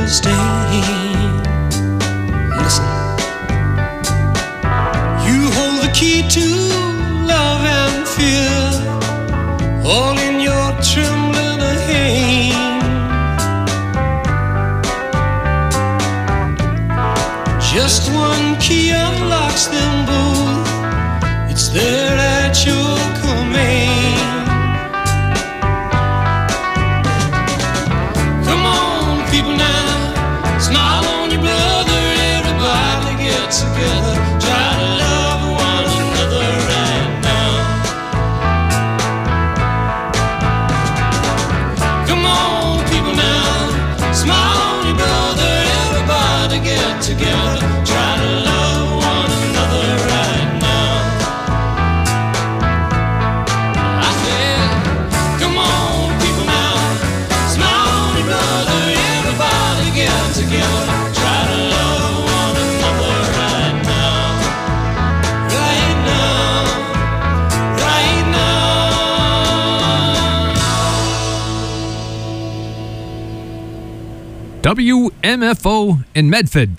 understand. Listen. You hold the key to love and fear, all in your trembling hand. Just one key unlocks them both. It's there at your command. Come on, people now, smile on your brother. Everybody get together, try to love one another right now. Come on, people now, smile on your brother. Everybody get together, try to love one another right now. I said, come on, people now, smile on your brother. Everybody get together, try to love one another right now. Right now, right now. WMFO in Medford.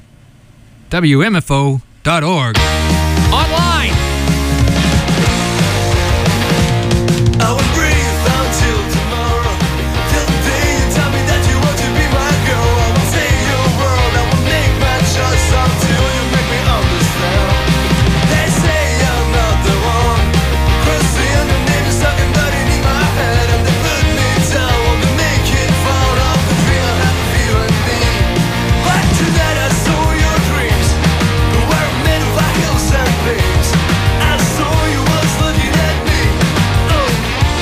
WMFO.org. Online. I will breathe until tomorrow, till the day you tell me that you want to be my girl. I will say your world, I will make my choice until you make me understand. They say I'm not the one, crossing your name is stuck and blood in my head, and they put me down, want to make it fun of the dream I have feeling me. But tonight I saw your dreams, you were made of hills and things. I saw you was looking at me. Oh.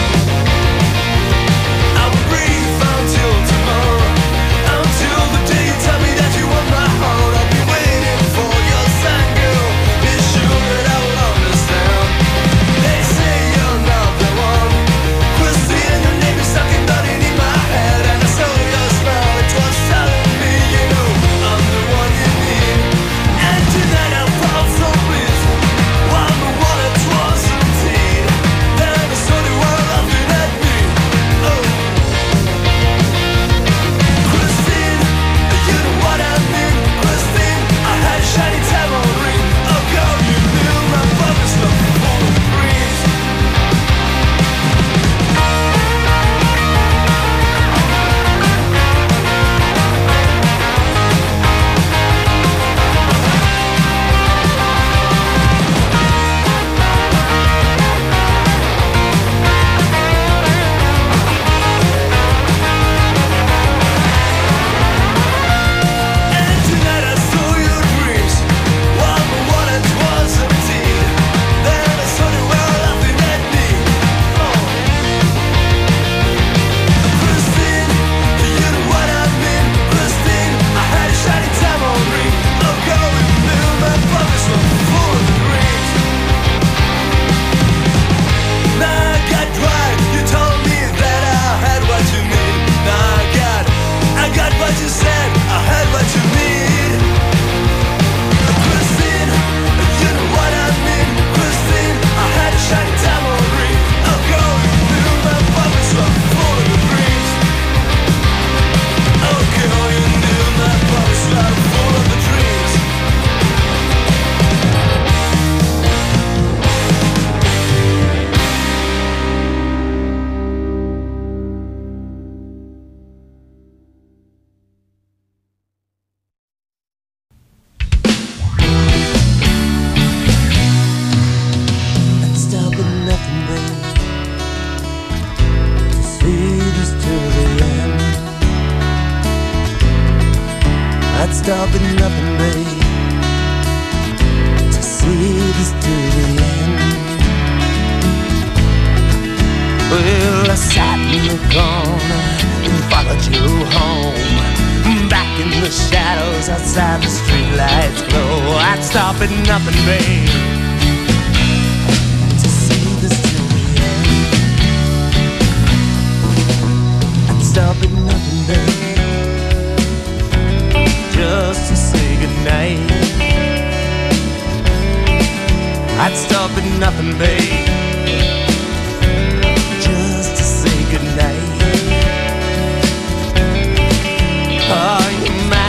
I will breathe until tomorrow, until the day you tell me that you want my heart. I'll be waiting for your sign, girl. Be sure that I will understand. They say you're not the one, Christine, your name is stuck in nothing in my head, and I saw your smile, it was telling me, you know, I'm the one you need. And tonight I felt so pleased, while the water was emptied. Then I saw the world laughing at me. Oh. Christine, you know what I mean. Christine, I had a shiny diamond ring. Oh girl, you knew my father's love full of dreams. And tonight I saw your dreams, while the water was emptied. Then I saw the world laughing at me. Oh. Christine, you know what I mean. Christine, I had a shiny diamond ring. Oh girl, you knew my promise was full of dreams. Now I got right, you told me that I had what you need. Now I got what you said, I had what you need. Christine, you know what I mean. Christine, I had a shiny diamond ring. Oh girl, you knew my promise was full of dreams. Oh girl, you knew my promise was full of the dreams. I'd stop at nothing, babe, to see this to the end. I'd stop at nothing, babe, to see this to the end. Well, I sat in the corner and followed you home, back in the shadows outside the streetlights glow. I'd stop at nothing, babe, to see this till the end. I'd stop at nothing, babe, just to say goodnight. I'd stop at nothing, babe, just to say goodnight. Are you mad?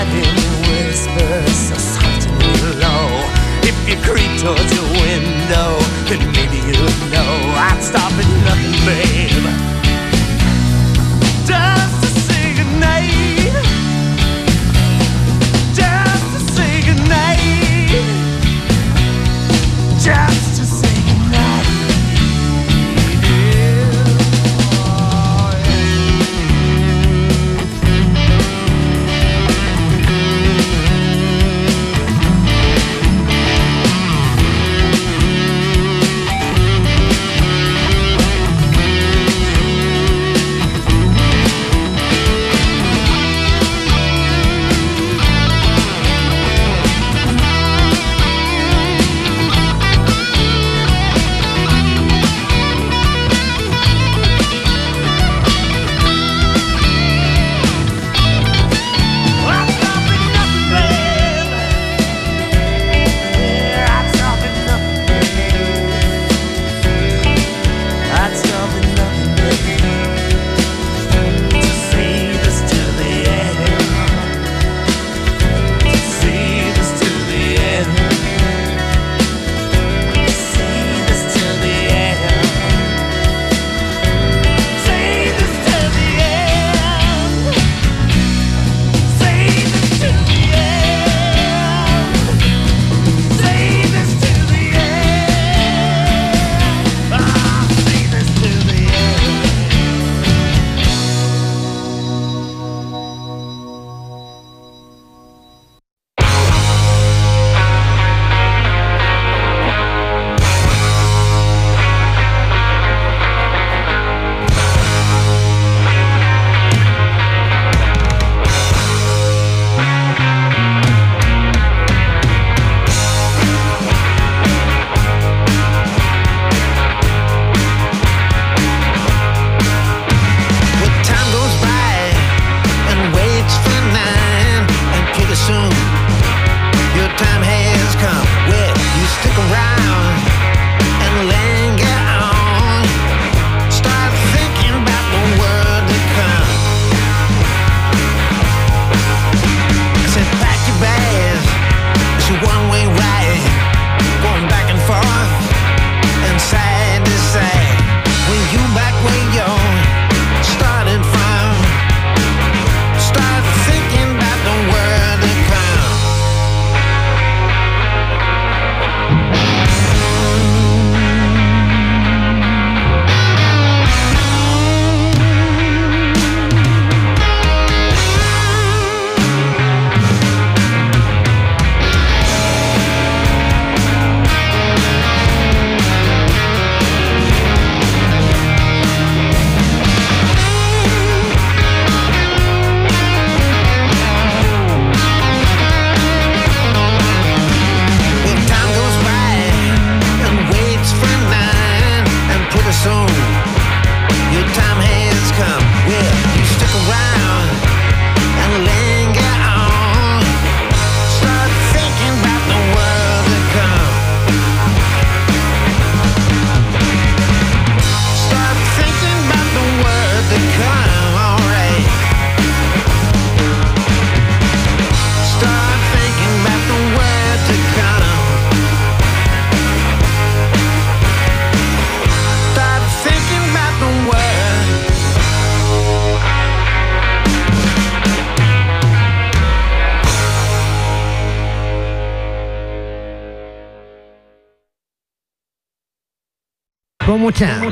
One more time.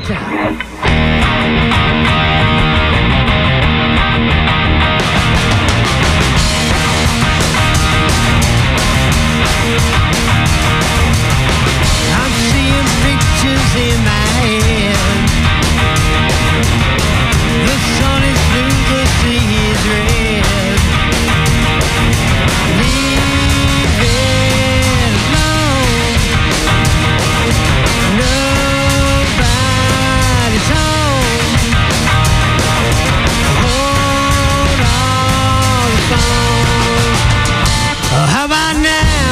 I'm seeing pictures in my head. The sun is blue, the sea is red. Leave it alone. Nobody's home. Hold on the phone. How about now?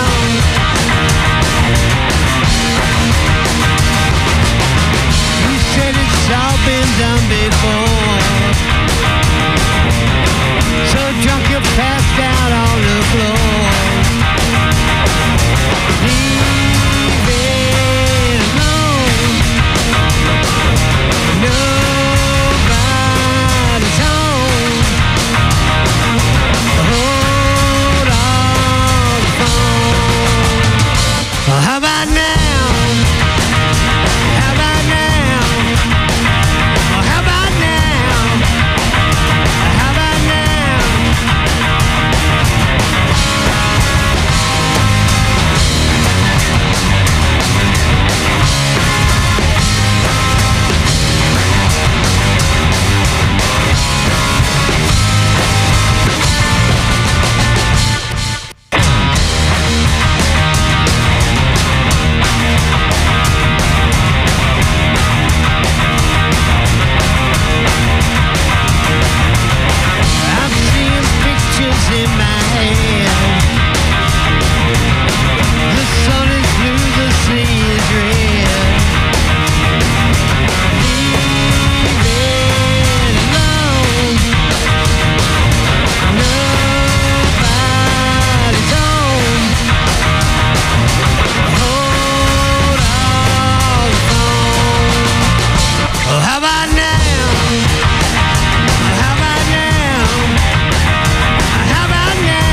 It's all been done before. So drunk you passed out on the floor. Leave it alone. Nobody's home. Hold on the phone. How about now? How about now?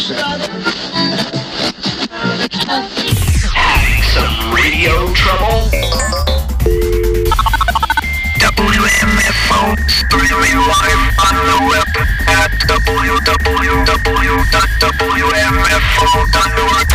Some radio trouble? WMFO, streaming live on the web at www.wmfo.org.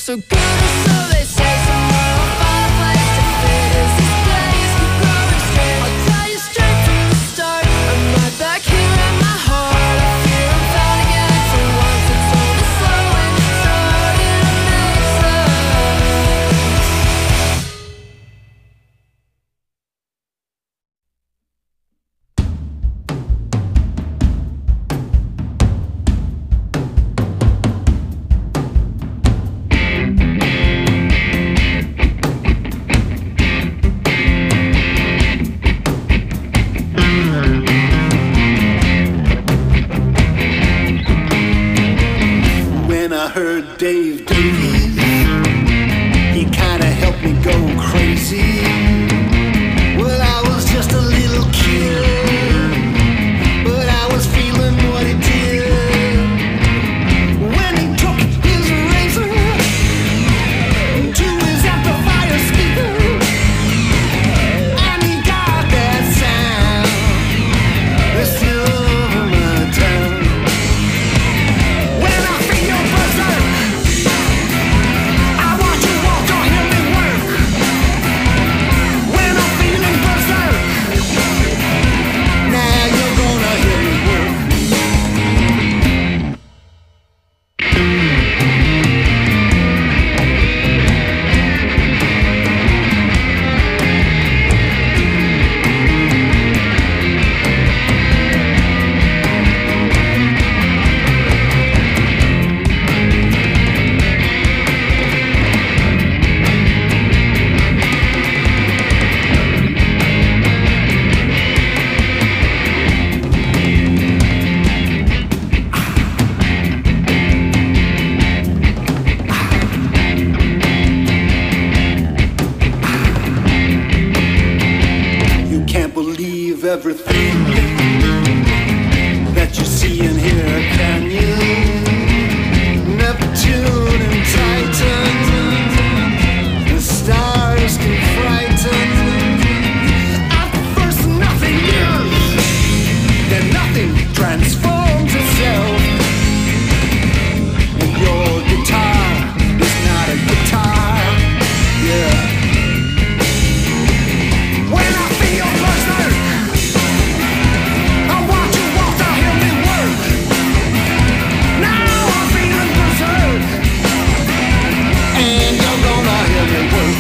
so good or so they say. Somewhere I'll find a place to fit. Is this place keep growing straight? I'll tell you straight from the start. I'm right back here in my heart. I fear I'm found again for once. It's only slow and starting to make sense. When I heard Dave Davies, he kinda helped me go crazy. Well, I was just a little kid, but I was feeling what he did. When he took his razor to his amplifier speaker, and he got that sound that's still over my town. When I feel your berserk, I want you walk or hear me work. When I'm feeling berserk, now you're gonna hear me work. You can't believe everything that you see and hear, can you? Neptune and Titan, the stars can frighten. At first nothing is, then nothing transforms itself. And your guitar is not a guitar, yeah. When I feel berserk, I want you walk to hear me work. Now I'm feeling berserk, and you're gonna hear me work.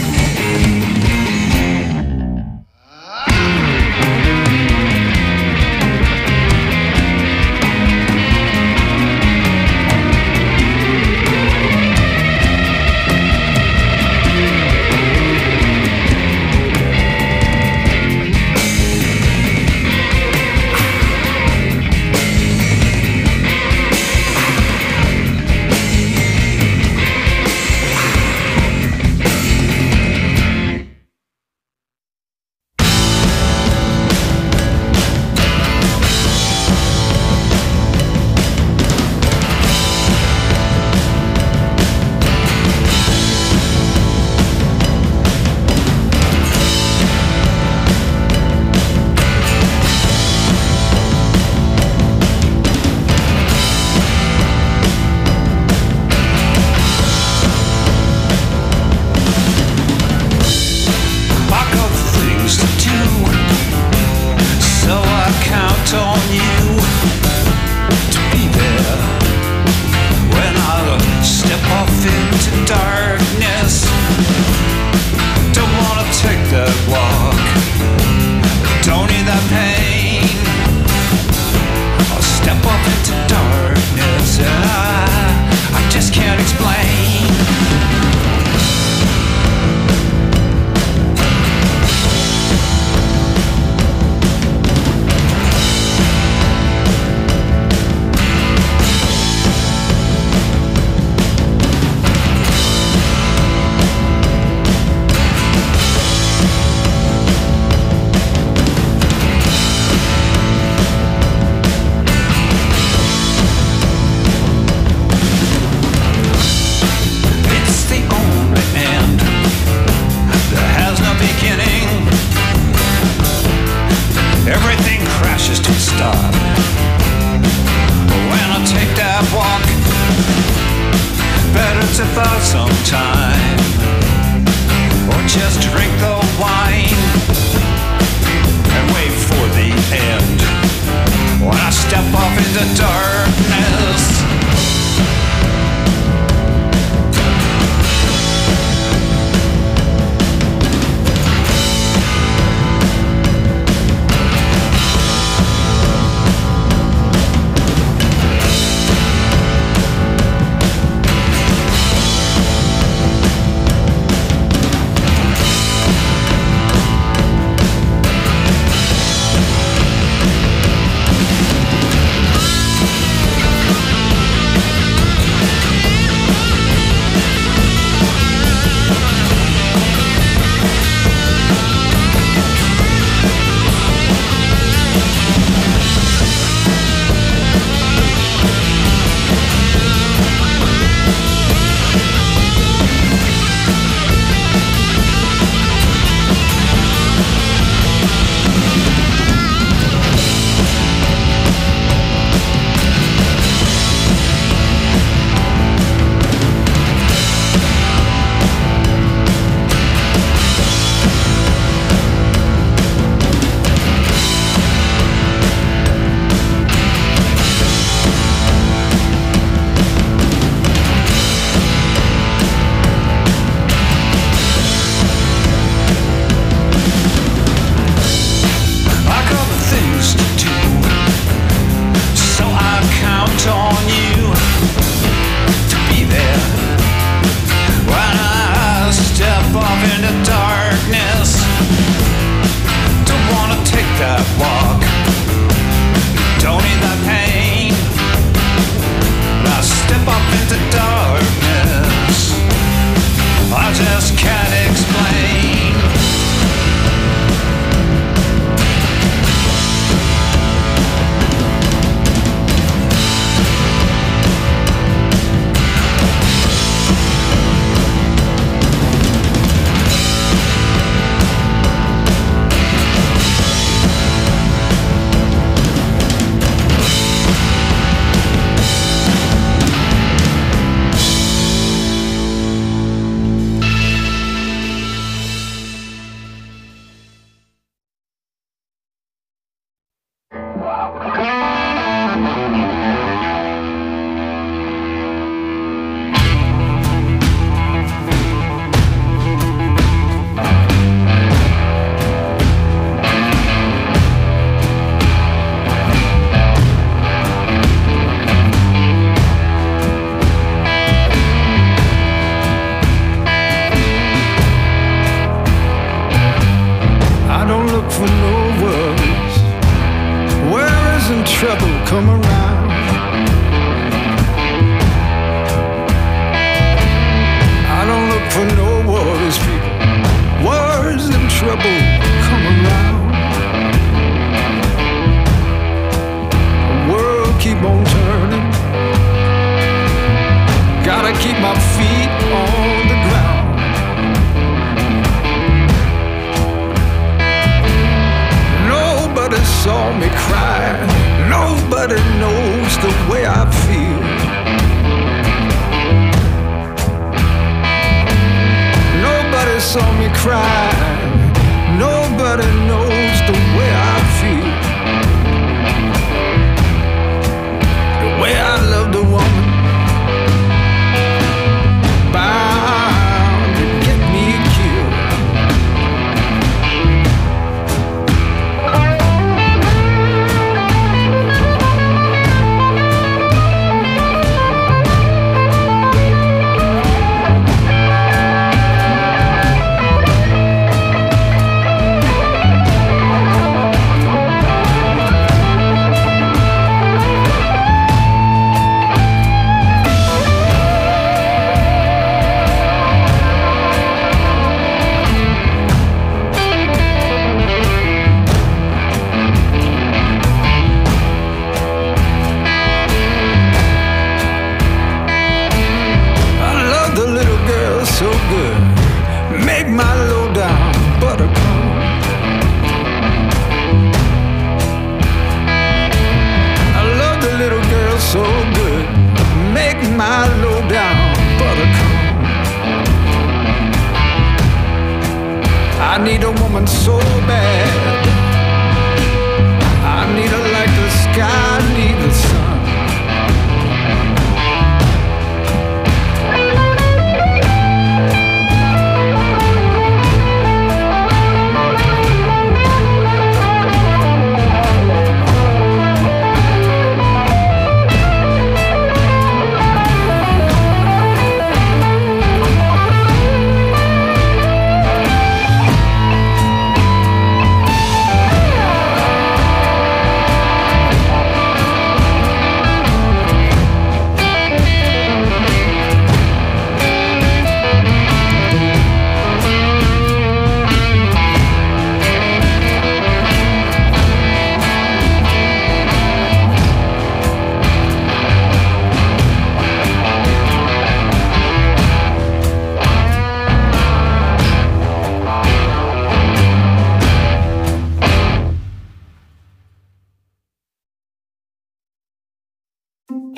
Pack up things to do, so I count on you to be there when I step off into darkness. Don't wanna take that walk, don't need that pain. I'll step off into darkness, and I just can't explain. time, or just drink the wine and wait for the end. When I step off into darkness,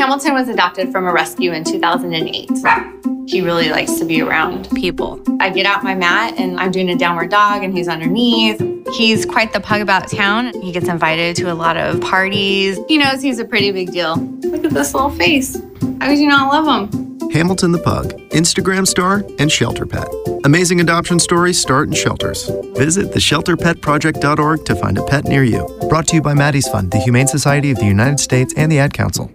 Hamilton was adopted from a rescue in 2008. He really likes to be around people. I get out my mat and I'm doing a downward dog and he's underneath. He's quite the pug about town. He gets invited to a lot of parties. He knows he's a pretty big deal. Look at this little face. How could you not love him? Hamilton the Pug, Instagram star and shelter pet. Amazing adoption stories start in shelters. Visit theshelterpetproject.org to find a pet near you. Brought to you by Maddie's Fund, the Humane Society of the United States, and the Ad Council.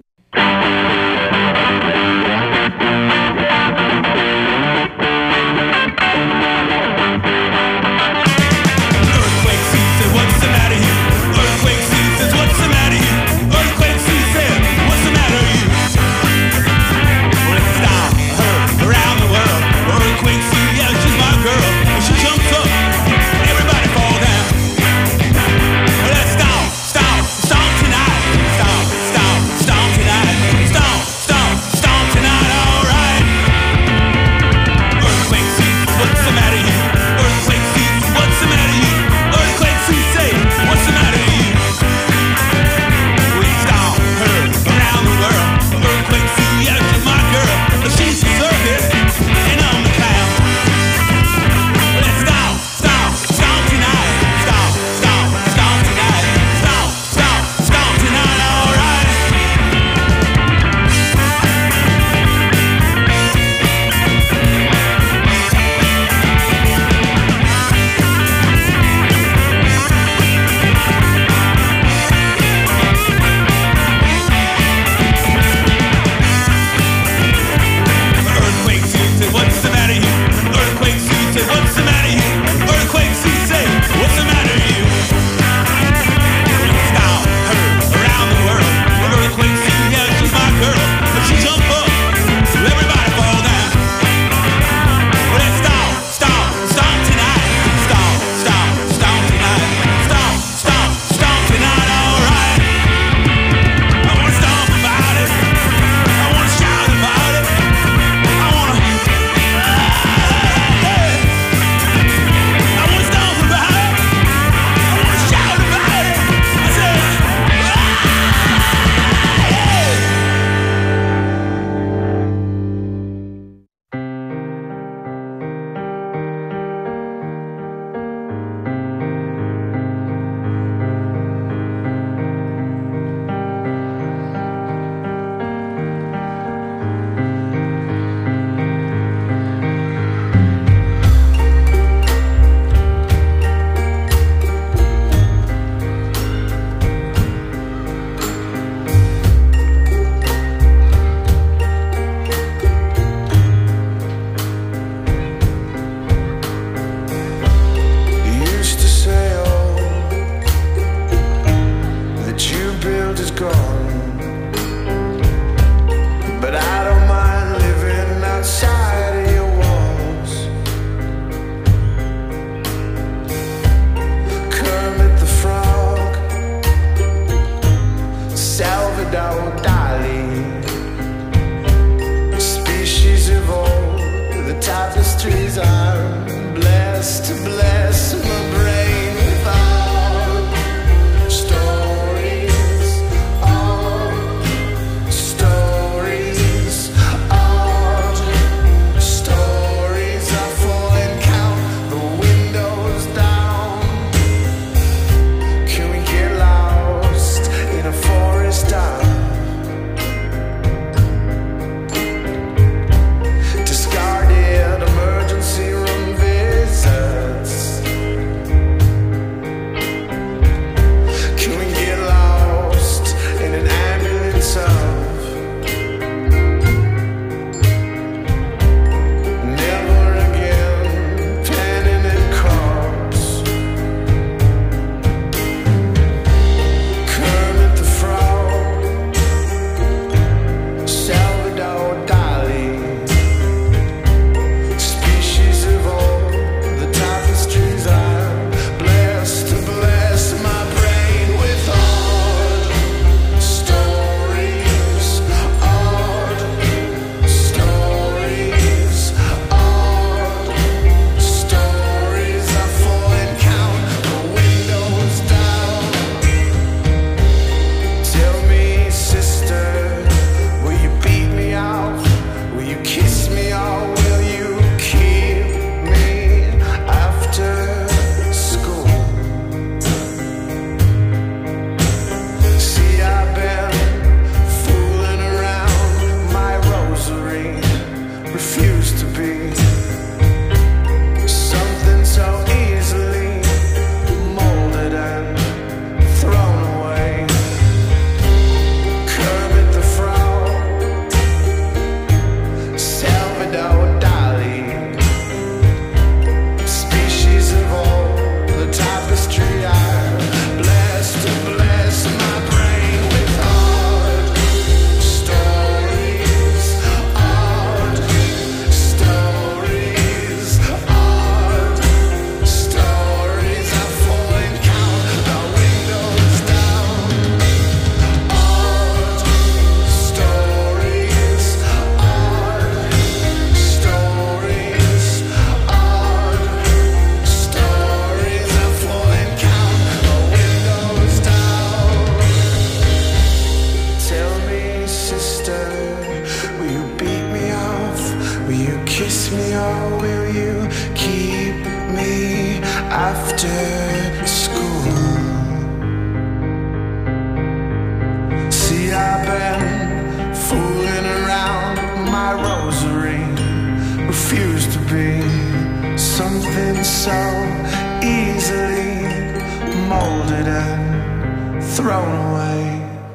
so easily molded and thrown away.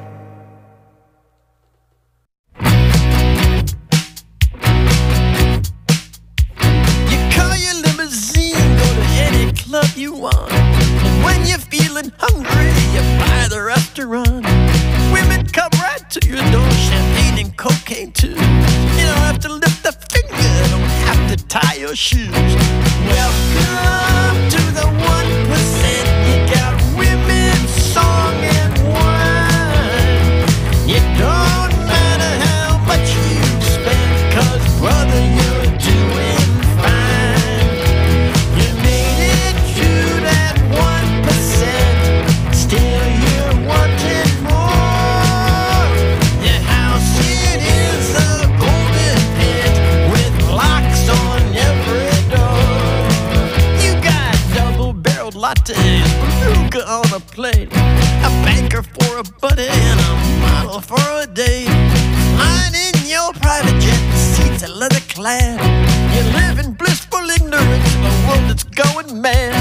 You call your limousine, go to any club you want. And when you're feeling hungry, you buy the restaurant. Women come right to your door, champagne and cocaine too. You don't have to lift a finger, don't have to tie your shoes. Welcome to the 1%. You got women, song and wine. It don't matter how much you spend, 'cause brother, you're doing fine. You made it to that 1%. Still you're wanting more. Your house, it is a golden pit with locks on every door. You got double-barreled lattes, beluga on a plate, a banker for a buddy and a model for a date. Lying in your private jet, the seats are leather clad. You live in blissful ignorance of a world that's going mad.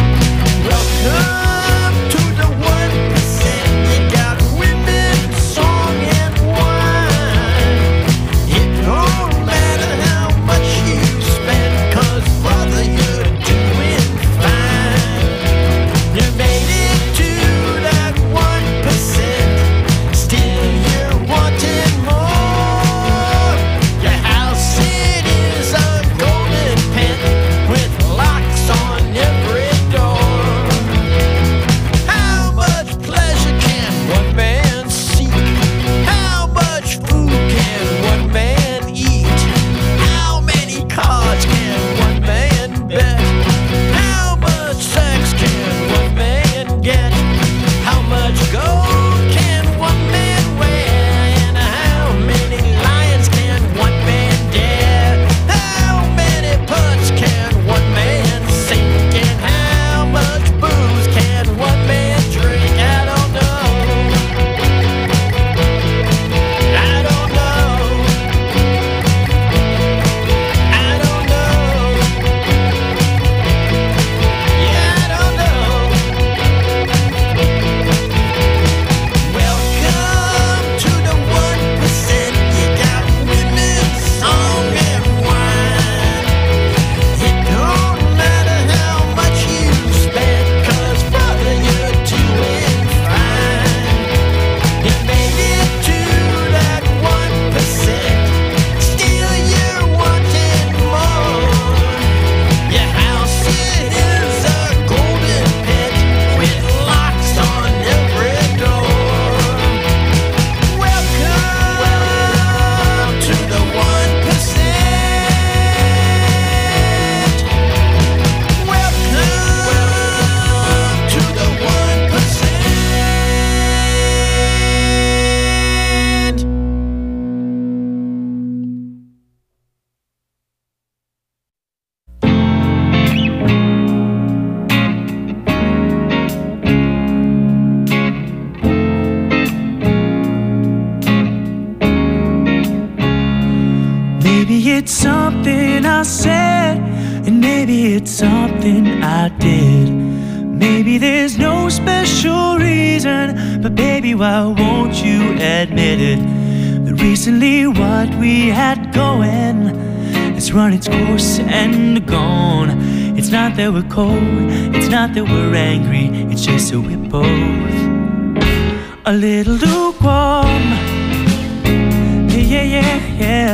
Welcome to the 1%. You got women, song and wine. It don't matter how much you spend, 'cause brother, you're doing fine. You made it to that 1%. Still you're wanting more. Your house, it is a golden pit with locks on every door. How much pleasure can one man seek? How much food can one man eat? How many cars can one man bet? How much sex can one man get? How much gold can one man wear? And how many lions can one man dare? How many putts can one man sink? And how much booze can one man drink? I don't know. I don't know. I don't know. Yeah, I don't know. Welcome to the 1%. You got women, song and wine. It don't matter how much you spend, 'cause brother, you're doing fine. You made it to that 1%. Still you're wanting more. Your house, it is a golden pit with locks on every door. Welcome to the 1%. Welcome to the 1%. Maybe it's something I said, and maybe it's something I did. Maybe there's no special reason, but baby, why won't you admit it? That recently what we had going has run its course and gone. It's not that we're cold, it's not that we're angry, it's just that we're both a little lukewarm. Yeah, yeah, yeah, yeah.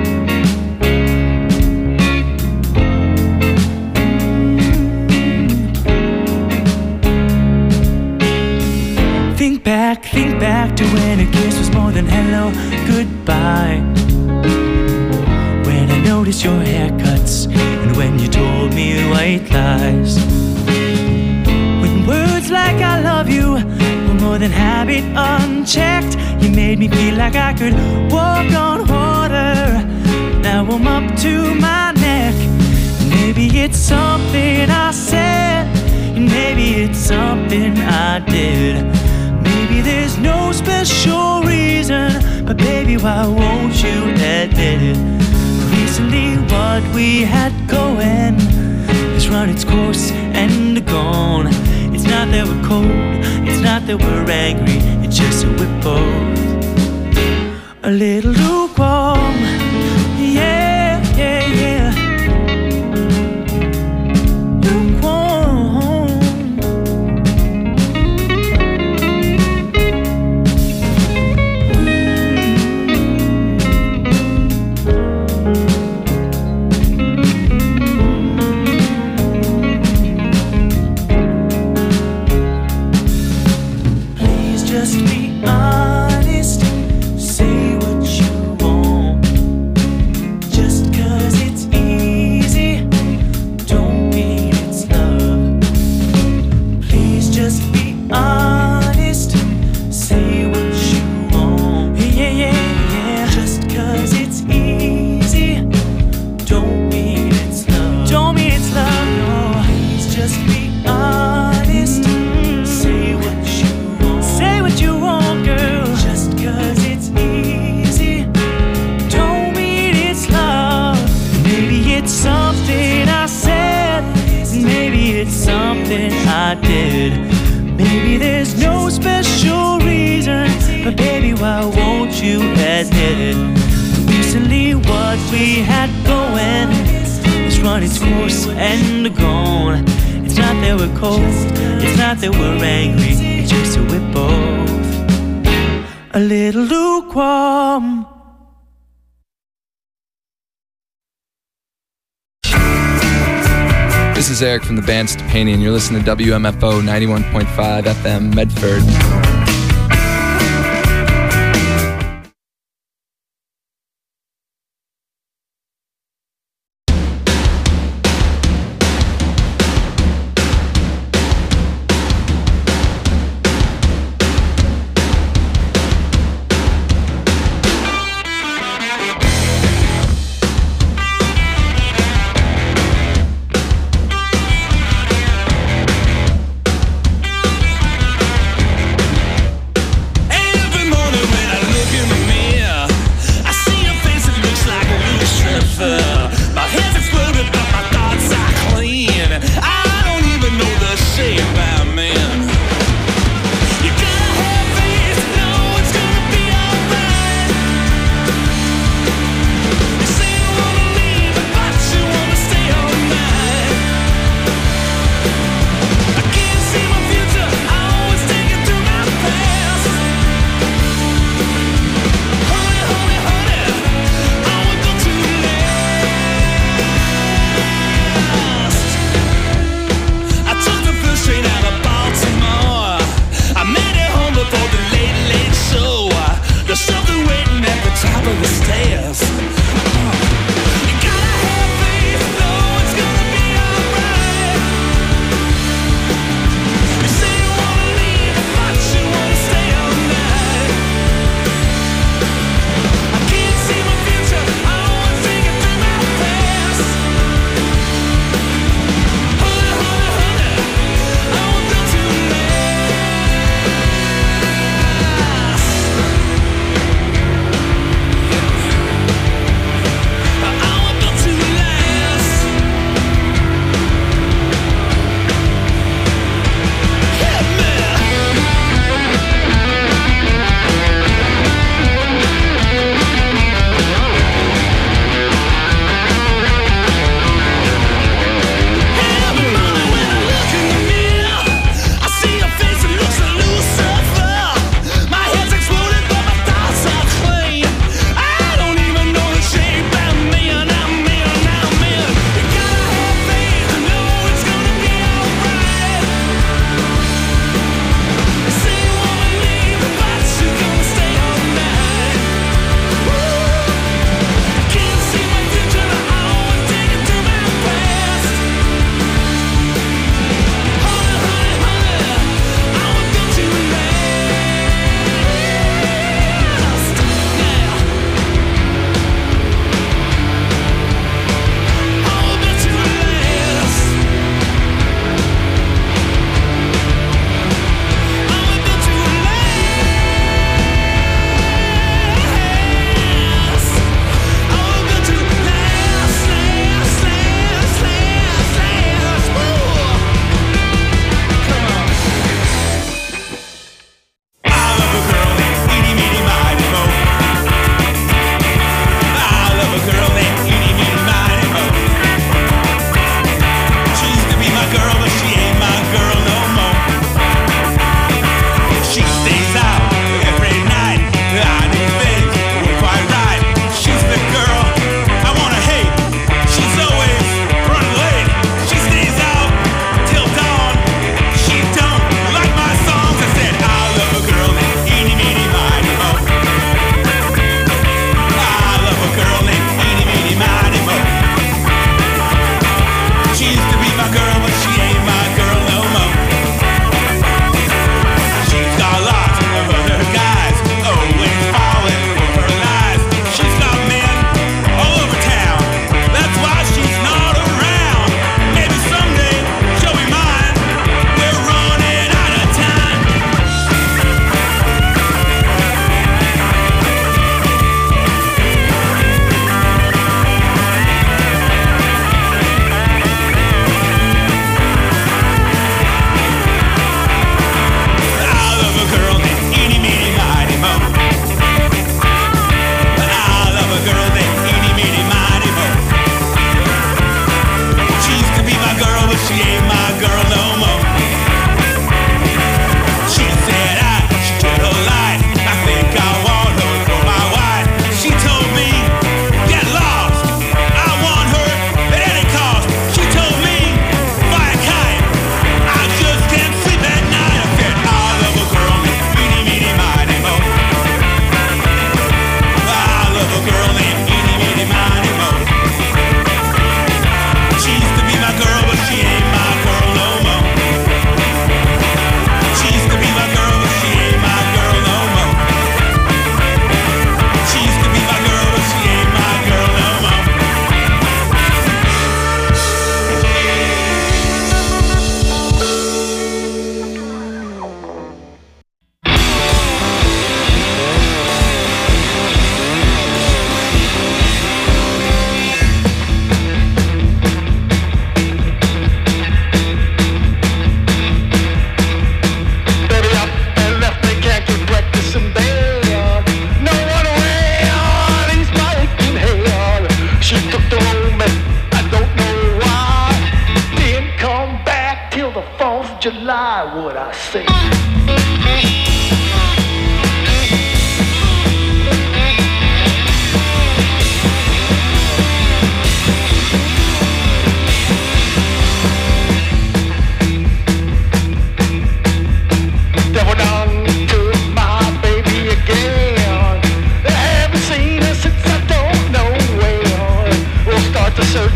Think back to when a kiss was more than hello, goodbye. When I noticed your haircuts, and when you told me white lies. When words like I love you were more than habit unchecked, you made me feel like I could walk on water. Now I'm up to my neck. Maybe it's something I said, and maybe it's something I did. Maybe there's no special reason, but baby, why won't you admit it? Recently what we had going has run its course and gone. It's not that we're cold, it's not that we're angry, it's just that we're both a little lukewarm. Yeah, yeah, yeah. Lukewarm. Please just be honest. Say what you want. Just 'cause it's easy, don't mean it's love. Please just be honest. Say what you want. Yeah, yeah, yeah. Just 'cause it's easy, don't mean it's love. Don't mean it's love, no. Please just be honest. Say what you want. Say what you want, girl. Just 'cause it's easy, don't mean it's love. Maybe it's something I said, maybe it's something I did. Maybe there's no special reason, but baby, why won't you admit it? Recently what we had going has run its course and gone. It's not that we're cold, it's not that we're angry, it's just that we're both a little lukewarm. This is Eric from the band Stepani, and you're listening to WMFO 91.5 FM Medford.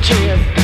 chance.